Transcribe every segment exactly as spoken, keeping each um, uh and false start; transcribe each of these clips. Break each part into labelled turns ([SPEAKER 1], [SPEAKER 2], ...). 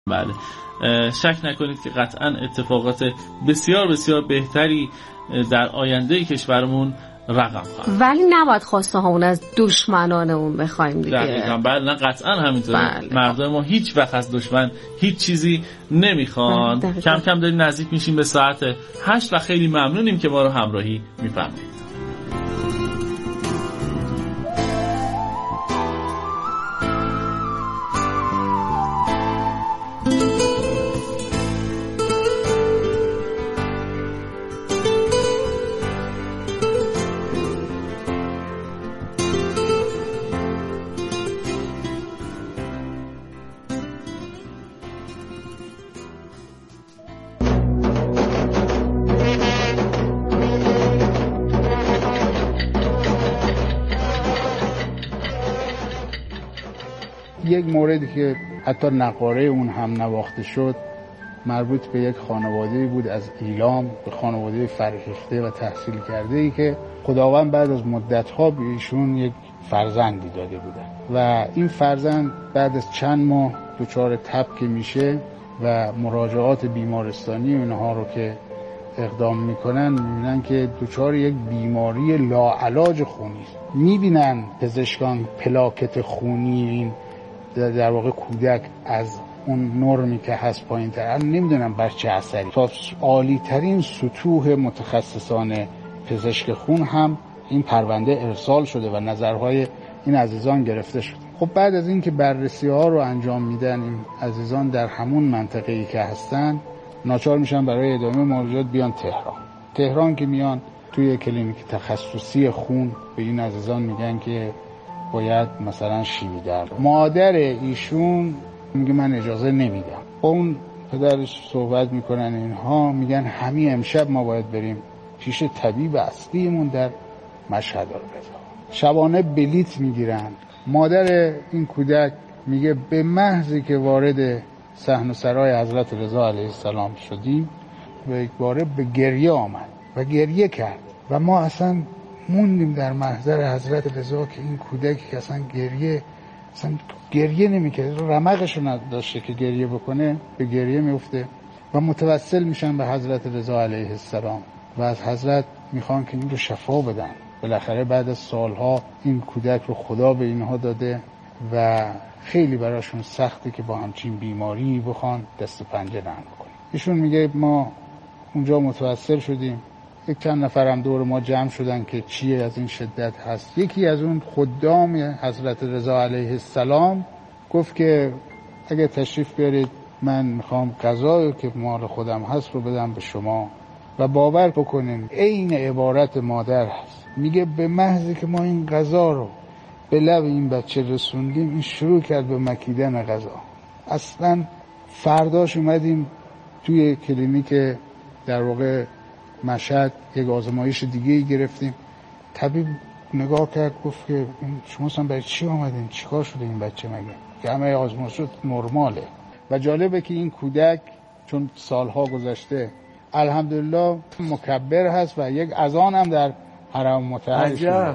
[SPEAKER 1] بله شک نکنید که قطعا اتفاقات بسیار بسیار بهتری در آینده کشورمون رقم خواهد.
[SPEAKER 2] ولی نباید خواسته همون از دشمنان اون بخوایم دیگه.
[SPEAKER 1] دقیقاً بله نه قطعا همینطوره.
[SPEAKER 2] بله.
[SPEAKER 1] مردم ما هیچ وقت از دشمن هیچ چیزی نمیخوان.
[SPEAKER 2] بله.
[SPEAKER 1] کم کم داریم نزدیک میشیم به ساعت هشت و خیلی ممنونیم که ما رو همراهی میفرمایید.
[SPEAKER 3] یک موردی که حتی نقاره اون هم نواخته شد مربوط به یک خانواده بود از ایلام، به خانواده فرهیخته و تحصیل کرده ای که خداوند بعد از مدت‌ها به ایشون یک فرزندی داده بودن و این فرزند بعد از چند ماه دچار تب که میشه و مراجعات بیمارستانی اینها رو که اقدام میکنن میبینن که دچار یک بیماری لاعلاج خونی است. میبینن پزشکان پلاکت خونی این در واقع کودک از اون نرمی که هست پایین تر، نمیدونم بر چه اثری. تا عالی ترین سطوح متخصصان پزشک خون هم این پرونده ارسال شده و نظرهای این عزیزان گرفته شده. خب بعد از این که بررسی ها رو انجام میدن این عزیزان در همون منطقه‌ای که هستن ناچار میشن برای ادامه مراجعات بیان تهران. تهران که میان توی کلینیک تخصصی خون به این عزیزان میگن که باید مثلا شیمی در مادر ایشون میگه من اجازه نمیدم. اون پدرش صحبت میکنن اینها میگن همین امشب ما باید بریم پیش طبیب اصلیمون در مشهد الرضا. شبانه بلیت میگیرن. مادر این کودک میگه به محضی که وارد صحن و سرای حضرت رضا علیه السلام شدیم و یک باره به گریه آمد و گریه کرد و ما اصلا موندیم در محضر حضرت رضا که این کودکی که اصلا گریه اصلا گریه نمی‌کرد، رمقش رو نداشته که گریه بکنه، به گریه میفته و متوسل میشن به حضرت رضا علیه السلام و از حضرت میخوان که این رو شفا بدن. بالاخره بعد از سالها این کودک رو خدا به اینها داده و خیلی براشون سخته که با همچین بیماری بخوان دست پنجه نرم کنن. ایشون میگه ما اونجا متوسل شدیم، یک چند نفرم دور ما جمع شدن که چیه از این شدت هست. یکی از اون خدام حضرت رضا علیه السلام گفت که اگه تشریف بیارید من میخوام غذایی که مال خودم هست رو بدم به شما و باور بکنین عین عبارت مادر هست. میگه به محضی که ما این غذا رو به لب این بچه رسوندیم این شروع کرد به مکیدن غذا. اصلا فرداش اومدیم توی کلینیک در واقع مشهد یک آزمایش دیگه گرفتیم. طبیب نگاه کرد گفت که شما اصلا برای چی آمدین؟ چیکار شده این بچه مگه؟ که همه آزمایشات نرماله. و جالبه که این کودک چون سالها گذشته الحمدلله مکبر هست و یک اذان هم در حرم مطهر شده.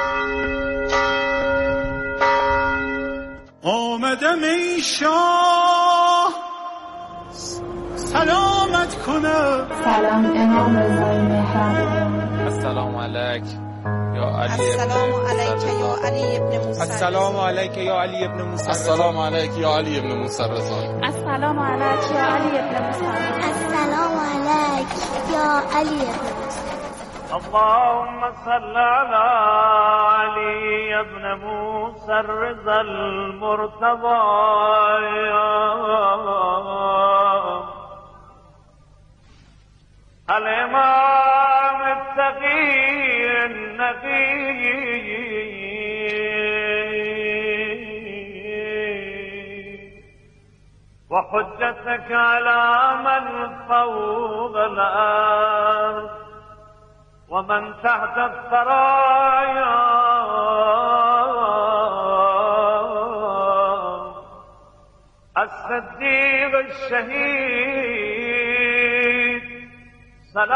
[SPEAKER 4] آمدم ای شاه سلامت کنم.
[SPEAKER 5] سلام امام رضای مهربان.
[SPEAKER 6] السلام علیک یا علی
[SPEAKER 7] السلام علیک یا علی ابن موسی.
[SPEAKER 6] السلام علیک یا علی ابن موسی.
[SPEAKER 8] السلام علیک یا علی ابن موسی رضا.
[SPEAKER 5] السلام علیک یا علی ابن موسی.
[SPEAKER 9] السلام علیک یا علی ابن موسی.
[SPEAKER 10] اللهم صل على علي ابن موسى الرضا المرتضى الإمام التقي النقي وحجتك على من فوق الأرض ومن تحت الثرايا الصديق الشهيد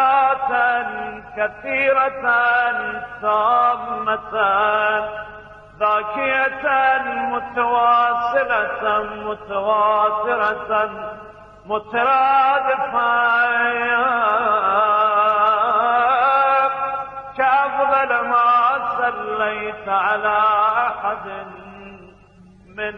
[SPEAKER 10] صلاة كثيرة تامة ذاكية متواصلة متواترة مترادفة كأفضل ما صليت على أحد من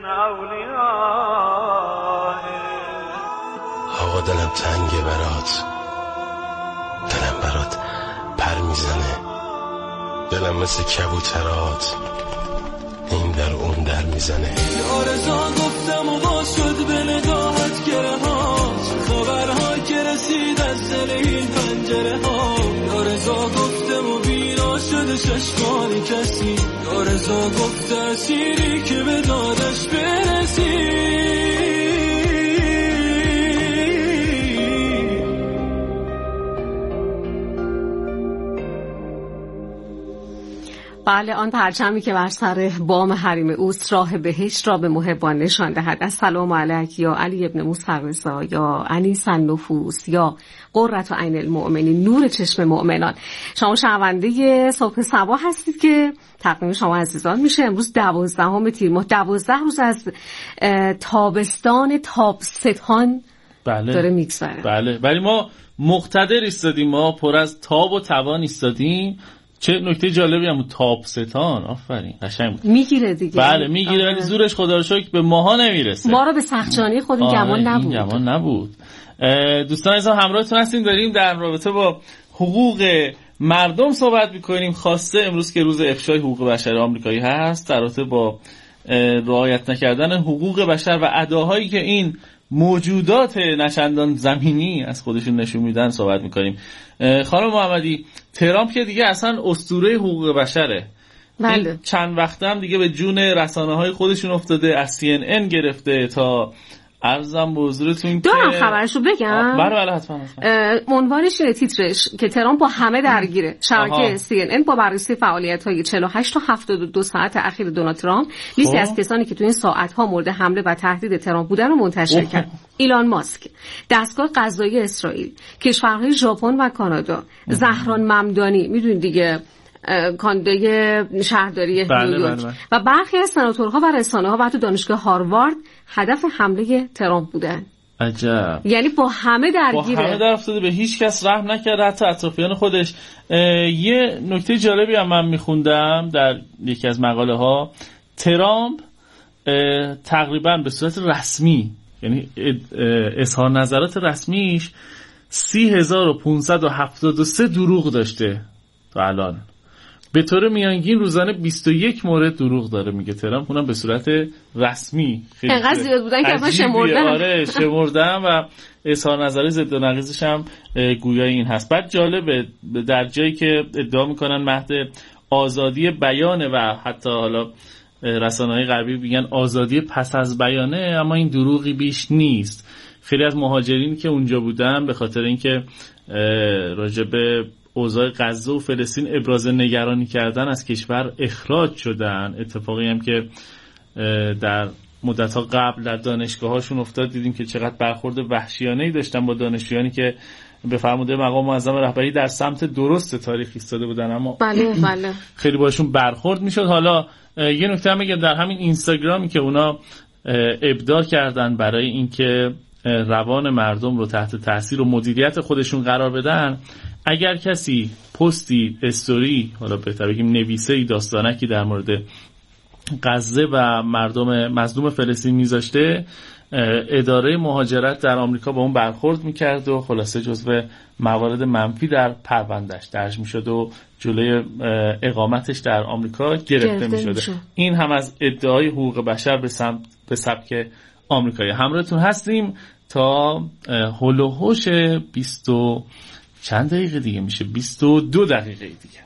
[SPEAKER 10] أوليائه.
[SPEAKER 11] آقا دلم تنگه برات، دلم برات پر میزنه، دلم مثل کبوترات این در اون در میزنه.
[SPEAKER 12] آرزا گفتم و باز شد به نگاهت گره ها، خبرها که رسید از دل این پنجره ها. آرزا گفتم و بینا شده چشمان کسی، آرزا گفت اسیری که به دادش برسی.
[SPEAKER 2] بله، آن پرچمی که بر سر بام حریم اوست راه بهشت را به محبان نشان دهد. السلام علیک یا علی ابن موسی الرضا، یا انیس النفوس، یا قرة عین المؤمنین، نور چشم مؤمنان. شما شنونده صبح صباح هستید که تقدیم شما عزیزان میشه. امروز دوازدهم تیر ماه، دوازده روز از تابستان تابستان بله. داره میگذره.
[SPEAKER 1] بله، ولی ما مقتدر ایستادیم، ما پر از تاب و توان ایستادیم. چه نکته جالبی هم تابستان، آفرین، قشنگ بود.
[SPEAKER 2] میگیره دیگه.
[SPEAKER 1] بله میگیره، ولی زورش خدا رو شکر به ماها نمیرسه.
[SPEAKER 2] ما رو به سختجانی خودمون گمان نبود.
[SPEAKER 1] این گمان نبود. دوستان عزیزم همراهتون هستیم، داریم در رابطه با حقوق مردم صحبت میکنیم. خواسته امروز که روز افشای حقوق بشر آمریکایی هست، در رابطه با رعایت نکردن حقوق بشر و اداهایی که این موجودات نچندان زمینی از خودشون نشون میدن صحبت میکنیم. خانم محمدی، ترامپ که دیگه اصلا اسطوره حقوق بشره.
[SPEAKER 2] بله.
[SPEAKER 1] چند وقت هم دیگه به جون رسانه‌های خودشون افتاده، از سی ان ان گرفته تا عرضم به حضورتون که
[SPEAKER 2] دارم خبرشو بگم.
[SPEAKER 1] بله بله حتما.
[SPEAKER 2] عنوانش اینه، تیترش که ترامپ با همه درگیره. شبکه سی ان ان با بررسی فعالیت‌های چهل و هشت تا هفتاد و دو ساعت اخیر دونالد ترامپ، لیستی از کسانی که تو این ساعت‌ها مورد حمله و تهدید ترامپ بودن رو منتشر کرد. ایلان ماسک، دستگاه قضایی اسرائیل، کشورهای ژاپن و کانادا، زهران ممدانی، میدونید دیگه کاندیدای شهرداری
[SPEAKER 1] بله
[SPEAKER 2] نیویورک،
[SPEAKER 1] بله بله.
[SPEAKER 2] و برخی از سناتورها و رسانه‌ها و حتی دانشگاه هاروارد هدف حمله ترامپ بودن.
[SPEAKER 1] عجب.
[SPEAKER 2] یعنی با همه درگیره، با
[SPEAKER 1] همه در افتاده، به هیچ کس رحم نکرده، حتی اطرافیان خودش. یه نکته جالبی هم من میخوندم در یکی از مقاله ها، ترامپ تقریبا به صورت رسمی، یعنی اظهار نظرات رسمیش سی هزار و پانصد و هفتاد و سه دروغ داشته تا الان. به طور میانگین روزانه بیست و یک مورد دروغ داره میگه ترامپ، اونم به صورت رسمی. خیلی
[SPEAKER 2] انقدر زیاد بودن که اصلا شمردن.
[SPEAKER 1] آره شمردن و اظهار نظر ضد و نقیضش هم گویای این هست. بعد جالبه در جایی که ادعا میکنن مهد آزادی بیانه و حتی حالا رسانه‌های غربی میگن آزادی پس از بیانه، اما این دروغی بیش نیست. خیلی از مهاجرین که اونجا بودن به خاطر اینکه راجب اوضاع غزه و فلسطین ابراز نگرانی کردن از کشور اخراج شدن. اتفاقی هم که در مدت‌ها قبل در دانشگاه‌هاشون افتاد، دیدیم که چقدر برخورد وحشیانه‌ای داشتن با دانشجویانی که به فرموده مقام معظم رهبری در سمت درست تاریخ ایستاده بودن، اما
[SPEAKER 2] بله بله
[SPEAKER 1] خیلی باشون برخورد میشد. حالا یه نکته هم میگم، در همین اینستاگرامی که اونا ابداع کردن برای اینکه روان مردم رو تحت تاثیر و مدیریت خودشون قرار بدن، اگر کسی پستی، استوری، حالا بهتر بگیم نویسه‌ای، داستانکی در مورد غزه و مردم مظلوم فلسطین میذاشته، اداره مهاجرت در آمریکا با اون برخورد میکرد و خلاصه جزو موارد منفی در پروندهش درج میشد و جلوی اقامتش در آمریکا گرفته میشد. این هم از ادعای حقوق بشر به سمت به سبک آمریکایی. همراهتون هستیم تا هول و هوش بیست و چند دقیقه دیگه میشه، بیست و دو دقیقه دیگه.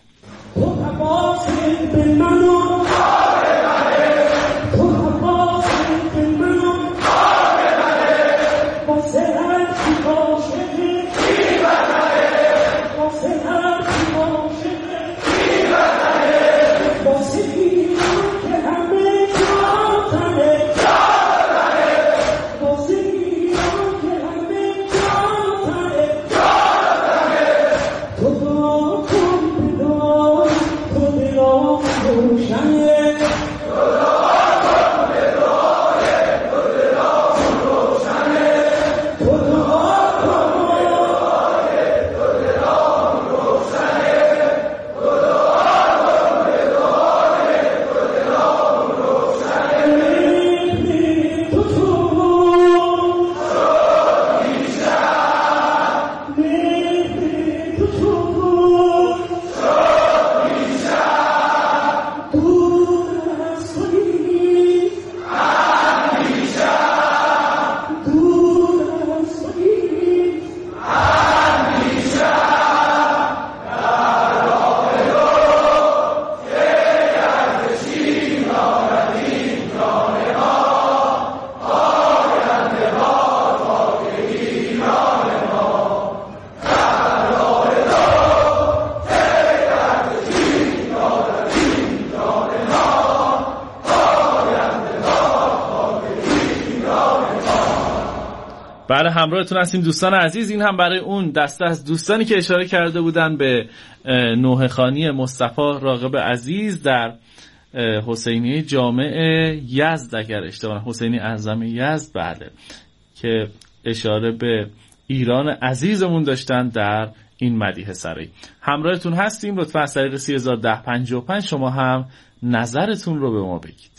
[SPEAKER 1] برای همراهتون هستیم دوستان عزیز. این هم برای اون دسته از دوستانی که اشاره کرده بودن به نوحه خوانی مصطفی راغب عزیز در حسینیه جامع یزد، اگر اشتباه نکنم حسینی اعظم یزد، بله، که اشاره به ایران عزیزمون داشتن در این مدیحه سرایی. همراهتون هستیم، لطفا از طریق سی هزار و ده پنجاه و پنج شما هم نظرتون رو به ما بگید.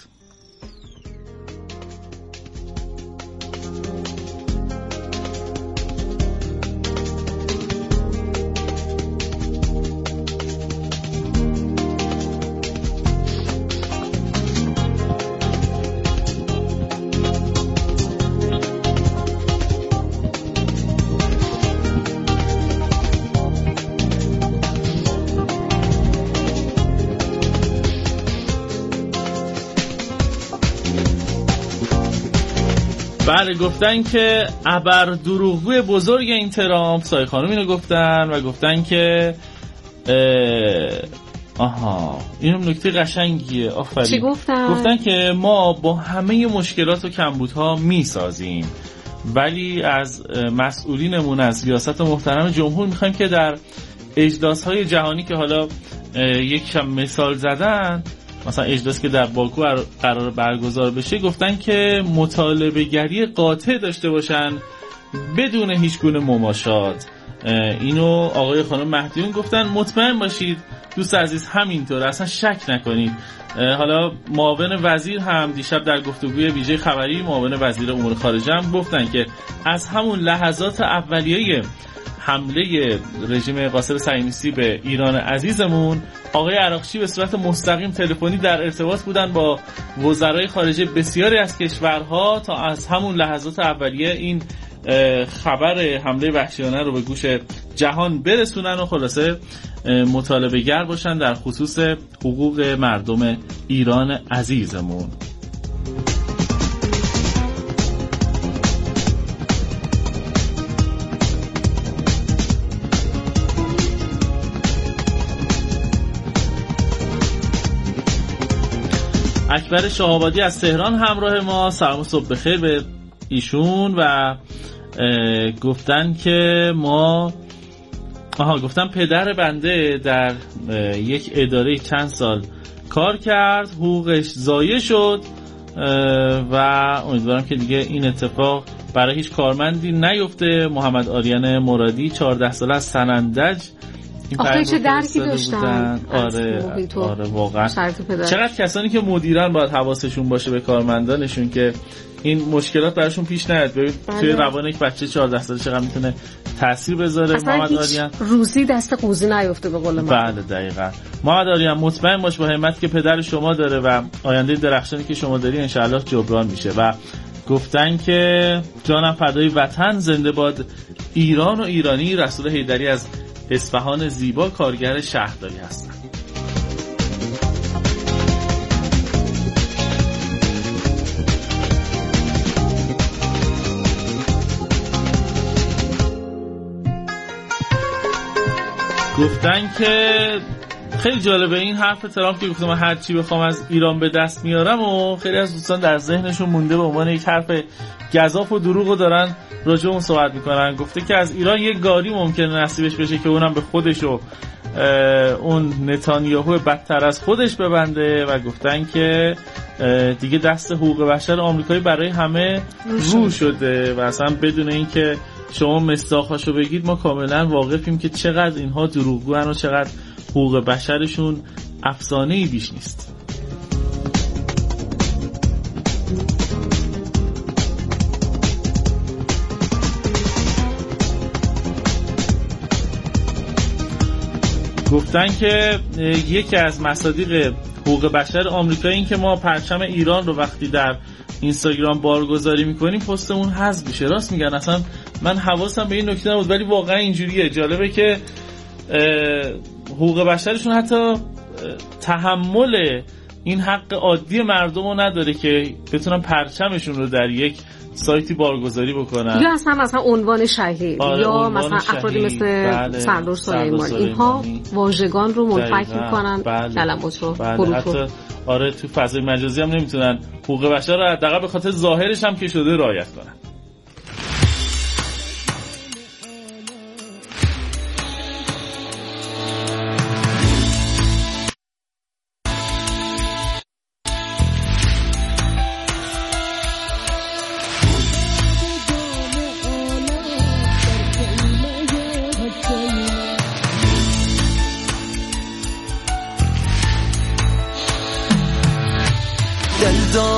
[SPEAKER 1] بله، گفتن که ابر دروغگوی بزرگ این ترامپ، سایه خانم اینو گفتن و گفتن که آها اینم نکته قشنگیه، آفرین.
[SPEAKER 2] چی گفتن؟
[SPEAKER 1] گفتن که ما با همه مشکلات و کمبودها میسازیم، ولی از مسئولینمون، از ریاست محترم جمهور میخوایم که در اجلاس‌های جهانی که حالا یک مثال زدن، مثلا اجلاس که در باکو قرار برگزار بشه، گفتن که مطالبه گری قاطع داشته باشن بدون هیچ گونه مماشات. اینو آقای خانم مهدیون گفتن. مطمئن باشید دوست عزیز همینطور، اصلا شک نکنید. حالا معاون وزیر هم دیشب در گفتگوی ویژه خبری معاون وزیر امور خارجه هم گفتن که از همون لحظات اولیه حمله رژیم قاسم صهیونیستی به ایران عزیزمون، آقای عراقچی به صورت مستقیم تلفنی در ارتباط بودن با وزرای خارجه بسیاری از کشورها تا از همون لحظات اولیه این خبر حمله وحشیانه رو به گوش جهان برسونن و خلاصه مطالبه گر باشن در خصوص حقوق مردم ایران عزیزمون. اکبر شاه‌آبادی از تهران همراه ما، سلام و صبح بخیر به ایشون. و گفتن که ما آها گفتن پدر بنده در یک اداره چند سال کار کرد، حقوقش ضایع شد و امیدوارم که دیگه این اتفاق برای هیچ کارمندی نیفته. محمد آریان مرادی چهارده ساله از سنندج
[SPEAKER 2] آخه چه درکی داشتن.
[SPEAKER 1] آره آره واقعا چقدر کسانی که مدیران باید حواسشون باشه به کارمندانشون که این مشکلات براشون پیش نیاد. ببین توی روان یک بچه چهارده ساله چقدر میتونه تاثیر بذاره. محمد آریان
[SPEAKER 2] روزی دست قوزی نیفته به قول من.
[SPEAKER 1] بله دقیقاً. محمد آریان مطمئن باش با همت که پدر شما داره و آینده درخشانی که شما داری ان شاءالله جبران میشه. و گفتن که جانم فدای وطن، زنده باد ایران و ایرانی. رسول حیدری از اصفهان زیبا کارگر شهرداری هستن. گفتن که خیلی جالبه این حرف ترامپ که گفته من هر چی بخوام از ایران به دست میارم و خیلی از دوستان در ذهنشون مونده به عنوان یک حرف گزاف و دروغو دارن راجع اون صحبت میکنن. گفته که از ایران یک گاری ممکنه نصیبش بشه که اونم به خودش و اون نتانیاهو بدتر از خودش ببنده. و گفتن که دیگه دست حقوق بشر آمریکایی برای همه رو شده و اصلا بدون اینکه شما مصداقاشو بگید ما کاملا واقفیم که چقدر اینها دروغگوان و چقدر حقوق بشرشون افسانه‌ای بیش نیست. گفتن که یکی از مصادیق حقوق بشر آمریکایی این که ما پرچم ایران رو وقتی در اینستاگرام بارگذاری میکنیم پستمون حذف میشه. راست میگن، اصلا من حواسم به این نکته نبود ولی واقعا اینجوریه. جالبه که حقوق بشرشون حتی تحمل این حق عادی مردم رو نداره که بتونن پرچمشون رو در یک سایتی بارگذاری بکنن
[SPEAKER 2] یا اصلا مثلا عنوان شهید
[SPEAKER 1] آره
[SPEAKER 2] یا
[SPEAKER 1] عنوان
[SPEAKER 2] مثلا
[SPEAKER 1] شهید.
[SPEAKER 2] افرادی مثل
[SPEAKER 1] بله.
[SPEAKER 2] سردار سلیمانی اینها واژگان رو منفک میکنن،
[SPEAKER 1] بله.
[SPEAKER 2] کلمات رو
[SPEAKER 1] بله. حتی آره تو فضای مجازی هم نمیتونن حقوق بشر رو حداقل به خاطر ظاهرش هم که شده رعایت کنن.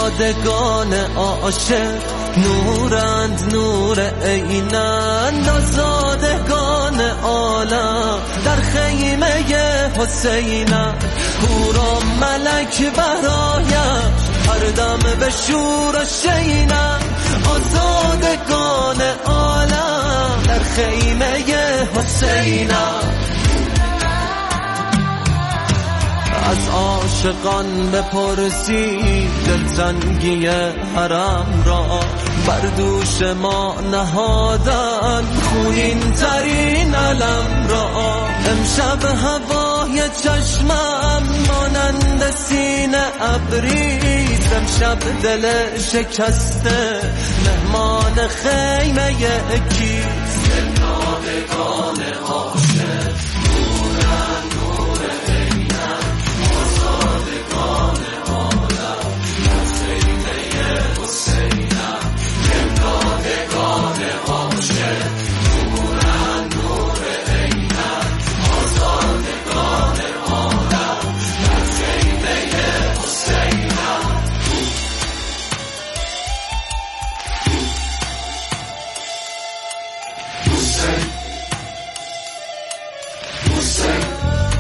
[SPEAKER 12] آزادگان عاشق نورند نور عینند آزادگان عالم در خیمه حسینند هورا ملک برایم هر دم به شور شینند آزادگان عالم در خیمه حسینند از عاشقان بپرسی دلتنگی حرم را بر دوش ما نهادن خونین ترین علم را امشب هوای چشمم مانند سینه ابریز امشب دل شکسته مهمان خیمه کیست دلدادگان عاشق نورن نور عینن آزادگان عالم در خیمه حسینم دلدادگان عاشق نورن نور عینن آزادگان عالم در خیمه حسینم حسین حسین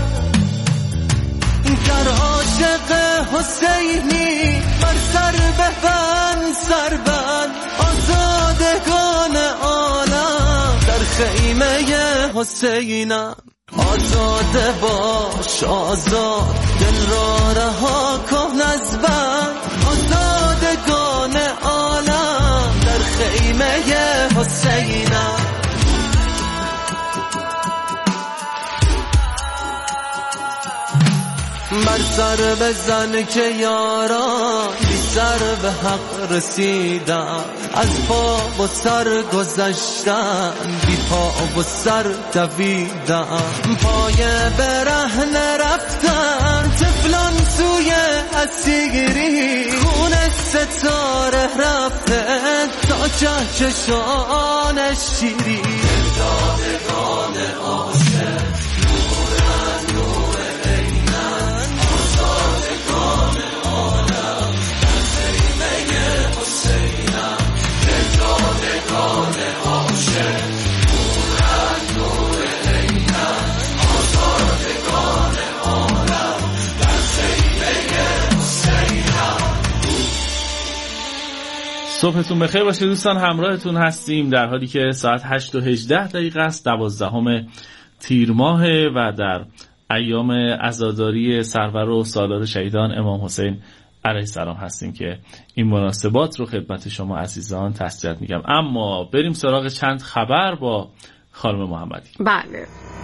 [SPEAKER 12] گر عاشق حسینی بر سر ببند سر بند آزادگان عالم در خیمه حسینم آزاده باش آزاد دل را رها کن از بند آزادگان عالم در خیمه حسینم بر سر بزن که یاران بی سر به حق رسیدن از پا و سر گذشتن بی پا و سر دویدن پای برهنه رفتن طفلان سوی اسیری خون ستاره رفته تا کهکشان شیری دلدادگان عاشق نورن نور عینن آزادگان عالم در خیمه حسینم دلدادگان عاشق نورن نور عینن آزادگان عالم در خیمه حسینم.
[SPEAKER 1] صبحتون بخیر باشه دوستان، همراهتون هستیم در حالی که ساعت هشت و هجده دقیقه است، دوازدهم تیر ماه و در ایام عزاداری سرور و سالار شهیدان امام حسین علیه السلام هستیم که این مناسبات رو خدمت شما عزیزان تسلیت میگم. اما بریم سراغ چند خبر با خانم محمدی.
[SPEAKER 2] بله.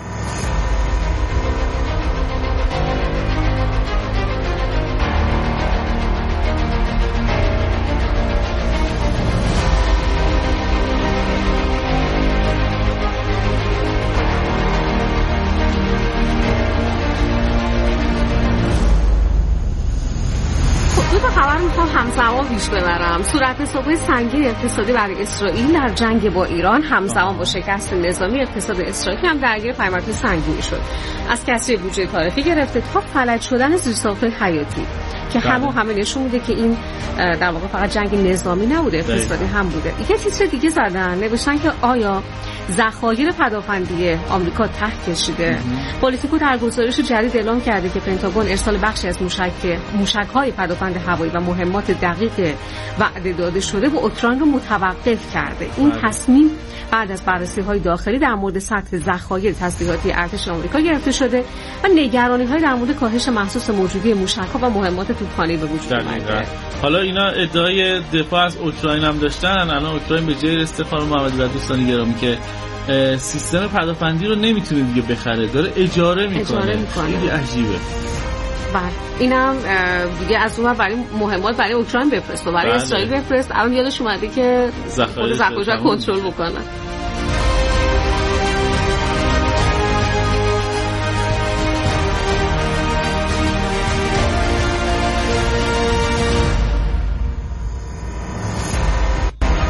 [SPEAKER 2] همزمان پیش ببرم. صورت حساب‌های سنگین اقتصادی برای اسرائیل در جنگ با ایران همزمان با شکست نظامی اقتصاد اسرائیل هم درگیر پیامدهای سنگینی شد، از کسری بودجه تاریخی گرفته تا فلج شدن زیرساخت‌های حیاتی که همه همه نشون میده که این در واقع فقط جنگ نظامی نبوده، اقتصادی هم بوده. یه تیتر دیگه زدن نوشتن که آیا ذخایر پدافندی آمریکا ته کشیده. پلیتیکو در گزارش جدید اعلام کرده که پنتاگون ارسال بخشی از موشک موشک‌های پدافند هوایی و مهمات دقیق وعده داده شده به اوکراین رو متوقف کرده. این تصمیم بعد از بررسی‌های داخلی در مورد سطح ذخایر تسلیحاتی ارتش آمریکا گرفته شده و نگرانی‌های در مورد کاهش محسوس موجودی موشک‌ها و مهمات توپخانه‌ای به وجود اومده.
[SPEAKER 1] حالا اینا ادعای دفاع از اوکراین هم داشتن، الان اوکراین به جای استفاده محمدی و دوستان گرامی که سیستم پدافندی رو نمیتونه دیگه بخره، داره اجاره میکنه.
[SPEAKER 2] اجاره میکنه.
[SPEAKER 1] خیلی عجیبه.
[SPEAKER 2] بله اینم دیگه از اون برای مهمات برای اوکراین بفرست و برای بله. اسرائیل بفرست. الان یادش اومده که خود ذخایر کنترل بکنه.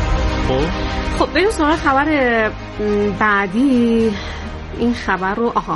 [SPEAKER 2] خب بریم سراغ خبر بعدی. این خبر رو آها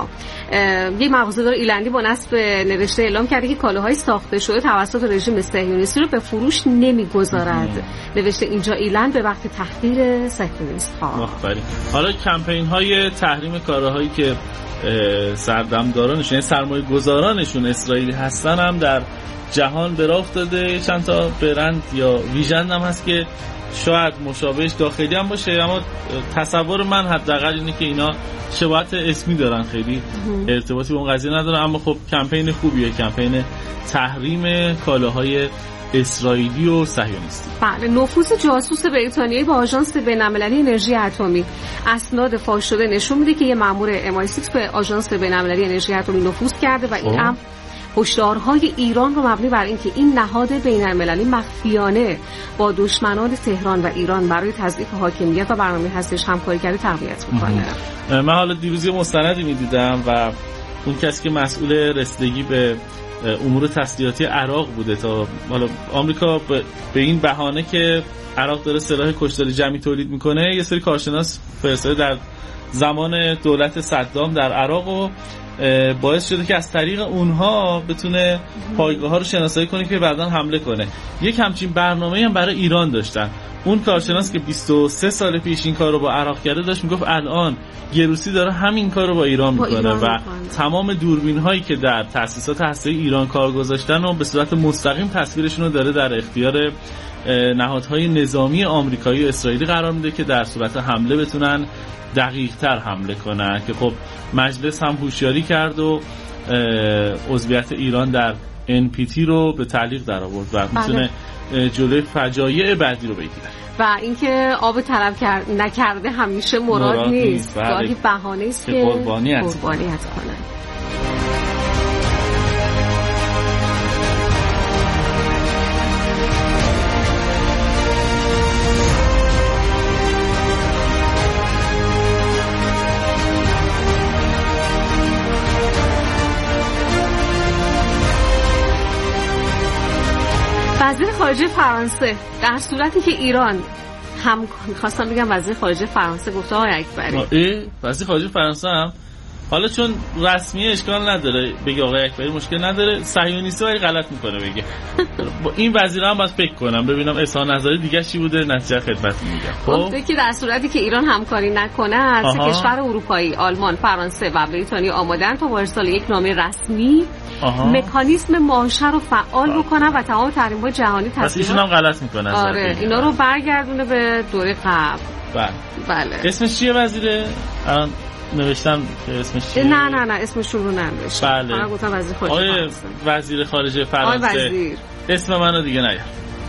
[SPEAKER 2] یک مغازه‌دار ایرلندی با نصب نوشته اعلام کرده که کالاهای ساخته شده توسط رژیم صهیونیستی رو به فروش نمیگذارد. نوشته اینجا ایرلند به وقت تحقیر صهیونیست‌ها.
[SPEAKER 1] آفرین. حالا کمپین‌های تحریم کالاهایی که سردمدارانشون یعنی سرمایه‌گذارانشون اسرائیلی هستن هم در جهان به راه افتاده. چند تا برند یا ویژن هم هست که شاید مشابهش داخلی هم باشه، اما تصور من حداقل اینه که اینا شباهت اسمی دارن، خیلی ارتباطی با اون قضیه ندارن. اما خب کمپین خوبیه، کمپین تحریم کالاهای اسرائیلی و صهیونیستی.
[SPEAKER 2] بله، نفوذ جاسوس بریتانیایی با آژانس بین‌المللی انرژی اتمی. اسناد فاش شده نشون میده که یه مأمور ام آی سیکس به آژانس بین‌المللی انرژی اتمی نفوذ کرده و این امر هشدارهای ایران رو مبنی بر اینکه این نهاد بین‌المللی مخفیانه با دشمنان تهران و ایران برای تضعیف حاکمیت و برنامه هستش همکاری کرده تقویت می‌کنه.
[SPEAKER 1] من حالا دیروز یه مستندی می‌دیدم و اون کسی که مسئول رسیدگی به امور تسلیحاتی عراق بوده تا حالا آمریکا به این بهانه که عراق داره سلاح کشتار جمعی تولید میکنه یه سری کارشناس فرستاده در زمان دولت صدام در عراق و باعث شده که از طریق اونها بتونه پایگاه ها رو شناسایی کنه که بعداً حمله کنه. یک همچین برنامه‌ای هم برای ایران داشتن. اون کارشناس که بیست و سه سال پیش این کار رو با عراق کرده داشت میگفت الان گروسی داره همین کار رو با ایران میکنه و تمام دوربین هایی که در تأسیسات هسته‌ای ایران کار گذاشتن و به صورت مستقیم تصویرشون رو داره در اختیار نهادهای نظامی آمریکایی و اسرائیلی قرار میده که در صورت حمله بتونن دقیق تر حمله کنن. که خب مجلس هم هوشیاری کرد و عضویت ایران در ان پی تی رو به تعلیق در آورد و میتونه جلوی فجایع بعدی رو بگیره.
[SPEAKER 2] و اینکه آب طلب کرد نکرده همیشه مراد, مراد نیست، گاهی بهانه است که قربانیت کنن. وزیر خارجه فرانسه در صورتی که ایران هم خواستم بگم وزیر خارجه فرانسه گفته آقای اکبری
[SPEAKER 1] وزیر خارجه فرانسه هم حالا چون رسمی اشکال نداره بگه آقای اکبری مشکل نداره، صهیونیستی ولی غلط میکنه بگه با این وزیر هم باید فکر کنم ببینم اظهار نظری دیگه چی بوده، نتیجه خدمت میگم.
[SPEAKER 2] گفته که در صورتی که ایران همکاری نکنه سه کشور اروپایی آلمان، فرانسه و بریتانیا آمادن تا با ارسال یک نامه رسمی آها. مکانیزم ماشه رو فعال بکنن و تمام تحریم‌های جهانی تصویب.
[SPEAKER 1] پس ایشون هم غلط میکنه.
[SPEAKER 2] آره اینا رو برگردونه به دوره قبل.
[SPEAKER 1] بله.
[SPEAKER 2] بله.
[SPEAKER 1] اسمش چیه وزیره؟ الان نوشتم که اسمش چیه؟
[SPEAKER 2] نه نه نه اسمشون رو ننوشتم.
[SPEAKER 1] بله.
[SPEAKER 2] من گفتم وزیر خارجه فرانسه.
[SPEAKER 1] وزیر خارجه فرانسه.
[SPEAKER 2] آقای وزیر.
[SPEAKER 1] اسم منو دیگه نیار.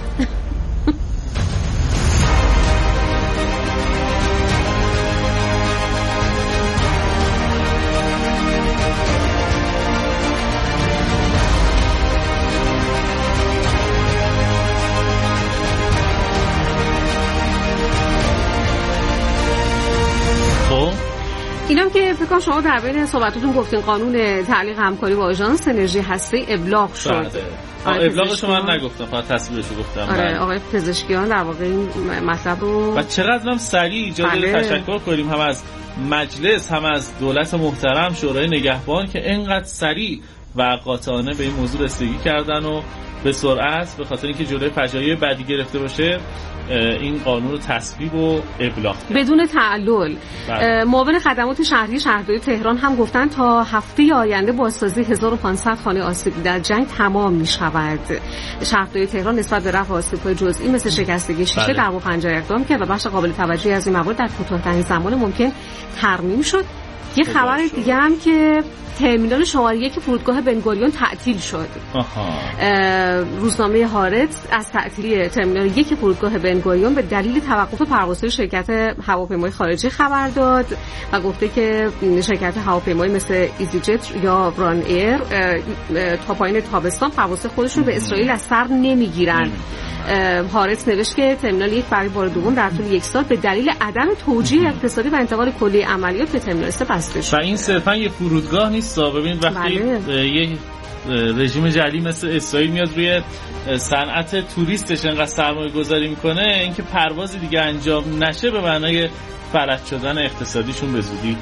[SPEAKER 2] اینم که فکر کنم شما در بین صحبتاتون گفتین قانون تعلیق همکاری با آژانس انرژی هسته‌ای ابلاغ شد.
[SPEAKER 1] ابلاغش من نگفتم، فقط تصویرشو گفتم.
[SPEAKER 2] آره آقای پزشکیان در واقع این مطلب رو
[SPEAKER 1] و چقدر هم سریع ایجاد تشکر کنیم هم از مجلس هم از دولت محترم شورای نگهبان که اینقدر سریع و قاطعانه به این موضوع رسیدگی کردن و به سرعت به خاطر اینکه جلوی فجایع بعدی گرفته باشه این قانون رو تصویب و ابلاغ کرد
[SPEAKER 2] بدون تعلل. معاون خدمات شهری شهرداری تهران هم گفتن تا هفته آینده بازسازی هزار و پانصد خانه آسیب دیده از جنگ تمام می شود. شهرداری تهران نسبت به رفع آسیب‌های جزئی مثل شکستگی شیشه در و پنجره اقدام کرد و بخش قابل توجهی از این موارد در کوتاه‌ترین زمان ممکن ترمیم شد. یه خبر دیگه هم که ترمینال شماره یک فرودگاه بنگوریون تعطیل شد. آها. روزنامه هارتز از تعطیلی ترمینال یک فرودگاه بنگوریون به دلیل توقف پروازهای شرکت هواپیمای خارجی خبر داد و گفته که شرکت هواپیمایی مثل ایزی جت یا بران ایر تا پایین تابستان پروازهای خودشون به اسرائیل از سر نمیگیرن. هارتز نوشت که ترمینال یک برای بار دوم در طول یک سال به دلیل عدم توجیه اقتصادی و انتقال کلی عملیات به ترمینال سه بسته شد.
[SPEAKER 1] و این صرفا یه فرودگاه نیست. ببین وقتی یه رژیم جعلی مثل اسرائیل میاد روی صنعت توریستش انقدر سرمایه گذاری میکنه، اینکه پروازی دیگه انجام نشه به معنای فلج شدن اقتصادیشون به زودی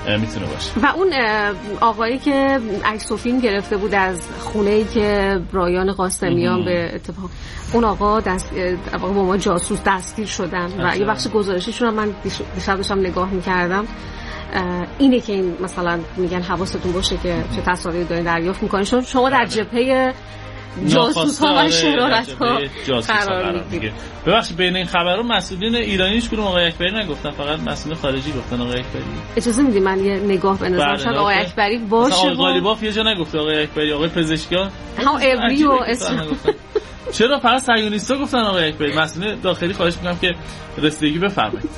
[SPEAKER 1] میتونه باشه.
[SPEAKER 2] و اون آقایی که عکس و فیلم گرفته بود از خونه‌ای که رایان قاسمیان به اتفاق اون آقا دست با ما جاسوس دستگیر شدن و یه بخش گزارششون من دیشب داشتم نگاه می‌کردم. اینه که این مثلا میگن حواستون باشه که چه تصاویری دارین دریافت می‌کنین، چون شما در جبهه جاسوس ها و شرارت ها قرار میگیره.
[SPEAKER 1] ببخشید بین این خبرها مسئولین ایرانیش کدوم آقای اکبری نگفتن، فقط مسئول خارجی گفتن آقای اکبری.
[SPEAKER 2] اجازه میدی من یه نگاه بندازم شاید آقای اکبری باشه.
[SPEAKER 1] آقای قالیباف یه جا نگفته آقای اکبری، آقای پزشکیان
[SPEAKER 2] هم ابری و اسم
[SPEAKER 1] چرا فقط صهیونیستا گفتن آقای اکبری؟ مسئول داخلی خواهش می‌کنم که رسیدگی بفرمایید.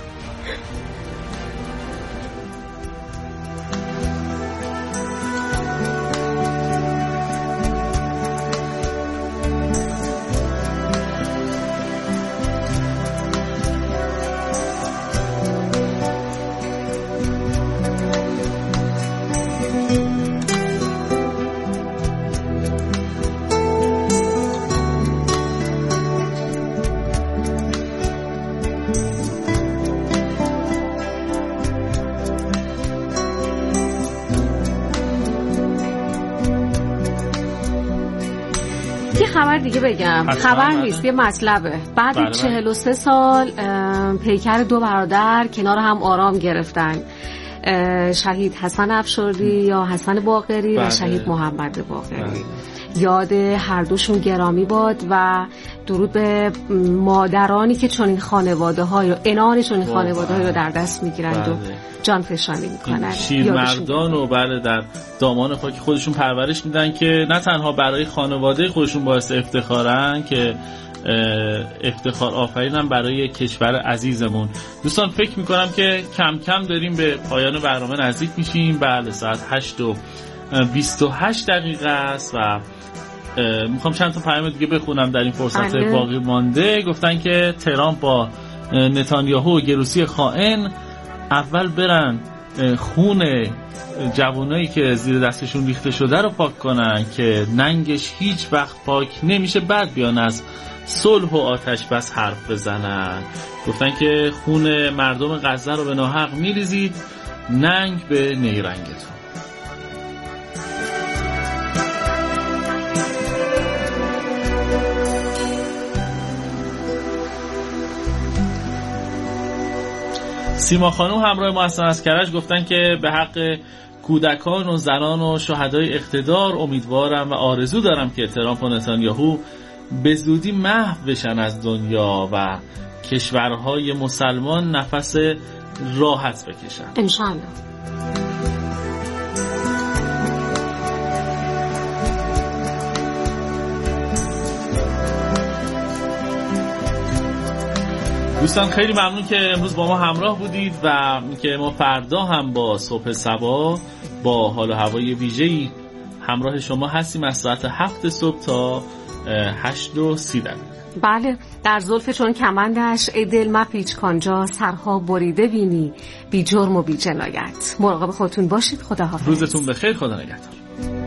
[SPEAKER 2] خبر دیگه بگم، خبر نیست، یه مطلبه. بعد چهل و سه سال پیکر دو برادر کنار هم آرام گرفتن، شهید حسن افشاری یا حسن باقری و شهید محمد باقری. یاد هر دوشون گرامی باد و درود به مادرانی که چون این خانواده های و انان چون این خانواده های رو در دست میگیرند و جان فشانی میکنن.
[SPEAKER 1] شیرمردان و بله در دامان خاک خودشون پرورش میدن که نه تنها برای خانواده خودشون باعث افتخارن که افتخار آفرینن برای کشور عزیزمون. دوستان فکر میکنم که کم کم داریم به پایان برنامه نزدیک میشیم. بله ساعت هشت و بیست و هشت دقیقه است و میخوام چند تا پیام دیگه بخونم در این فرصت
[SPEAKER 2] بله.
[SPEAKER 1] باقی مانده. گفتن که ترامپ با نتانیاهو و گروسی خائن اول برن خون جوانایی که زیر دستشون ریخته شده رو پاک کنن که ننگش هیچ وقت پاک نمیشه، بعد بیان از صلح و آتش بس حرف بزنن. گفتن که خون مردم غزه رو به ناحق میریزید، ننگ به نیرنگتون. سیما خانم همراه ما هستن از کرج. گفتن که به حق کودکان و زنان و شهدای اقتدار امیدوارم و آرزو دارم که ترامپ و نتانیاهو به زودی محو بشن از دنیا و کشورهای مسلمان نفس راحت بکشن
[SPEAKER 2] انشالله.
[SPEAKER 1] دوستان خیلی ممنون که امروز با ما همراه بودید و که ما فردا هم با صبح صبا با حال و هوای ویژه‌ای همراه شما هستیم از ساعت هفت صبح تا هشت و سی دقیقه.
[SPEAKER 2] بله، در زلف چون کمندش ای دل مپیچ کانجا، سرها بریده بینی بی جرم و بی جنایت. مراقب خودتون باشید. خدا حافظ.
[SPEAKER 1] روزتون بخیر. خدا نگهدار.